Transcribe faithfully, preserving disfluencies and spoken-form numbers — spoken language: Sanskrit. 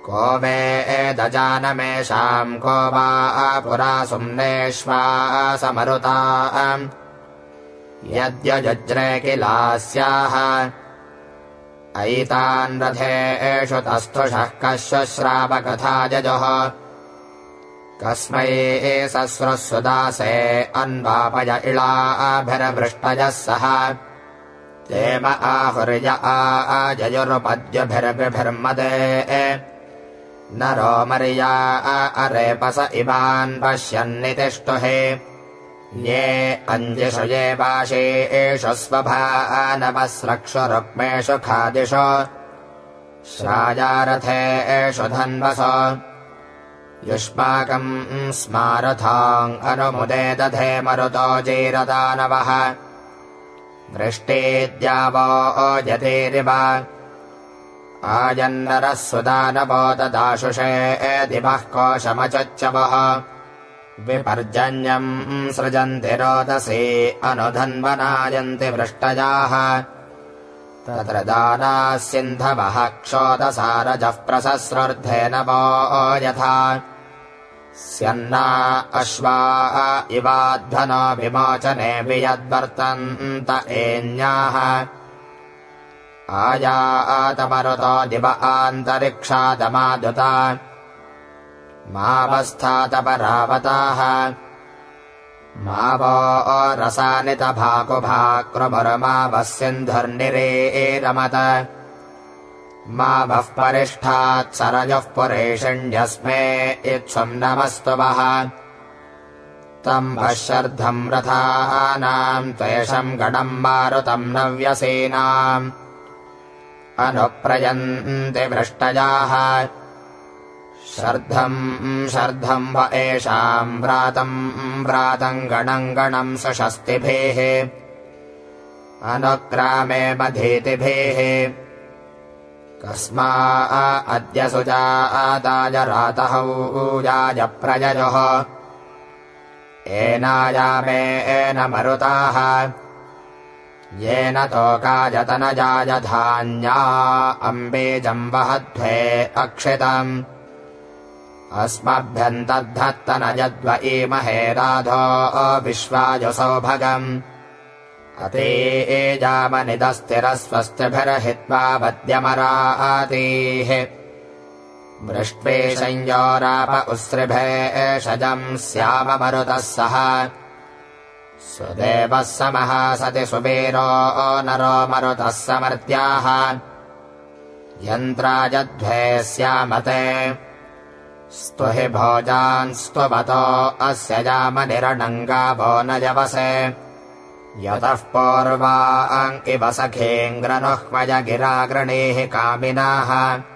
को वेदजानमेषाम् को वा पुरा सुम्नेष्वासमरुता यद्यजुज्रे किलास्याः अयितान् रथेषु तस्थुषः कश्वश्रावकथा जजुः कस्मै सस्रस्सुदासे अन्वापय इळाभिर्वृष्टयः सह देव आहुर्य आजयुर्पद्यभिर्बिभिर्मदे नरो मर्या अरेपस इवान् पश्यन्नितिष्ठुहे ये अञ्जिषु ये वाशेषु स्वभानवस्रक्षुरुक्मेषु खादिषु श्राजारथेषु धन्वसो युष्माकम् स्मारथाम् अनुमुदे दधे मरुतो जीरदानवः वृष्टिद्यावो यतिरिव आयन्नरः सुदानवो ददाशुषे दिवः कोशमचच्चवः विपर्जन्यम् सृजन्ति रोदसी अनुधन्वनायन्ति वृष्टजाः तत्र दानाः सिन्धवः क्षोदसारजः प्रसस्रुर्धेन वो यथा स्यन्ना अश्वा इवाध्वनो विमोचने वियद्वर्तन्त एन्याः आयातमरुतो दिव आन्तरिक्षादमादुता मावस्थातपरावताः मा वो रसानितभाकुभाकृमुर्मावः सिन्धुर्निरेरमत मा वः परिष्ठात् सरयुः पुरेषिण्यस्मे इत्स्वम् नमस्तु वः तम् वः शर्धम् रथानाम् त्वेषम् गणम् मारुतम् नव्यसेनाम् अनुप्रयन्ति वृष्टजाः शर्धम् शर्धम् व एषाम् व्रातम् व्रातम् गणम् गणम् सुषस्तिभिः अनुक्रामे मधीतिभिः कस्मा अद्य सुजाताय रातहौजाय प्रययोः एनायामेन मरुताः येन तोकायतनजाय धान्या अम्बीजम् वहध्वे अक्षितम् अस्मभ्यन्तद्धत्तनयद्व ईमहे राधो विश्वायुसौभगम् अतीजामनिदस्तिरस्वस्तिभिर्हित्वा वद्यमरातीः वृष्ट्वे संयोराप उस्रिभेषजम् स्याममरुतः सह सुदेवः समः सति सुवीरो नरो मरुतः समर्त्याः यन्त्राजध्वे स्यामते स्तुहि भोजान् स्तुवतो अस्य यामनिरणङ्गावो न यवसे यतः पूर्वाङ् इव सखेङ्ग्रनुह्वय गिराग्रणीः कामिनाः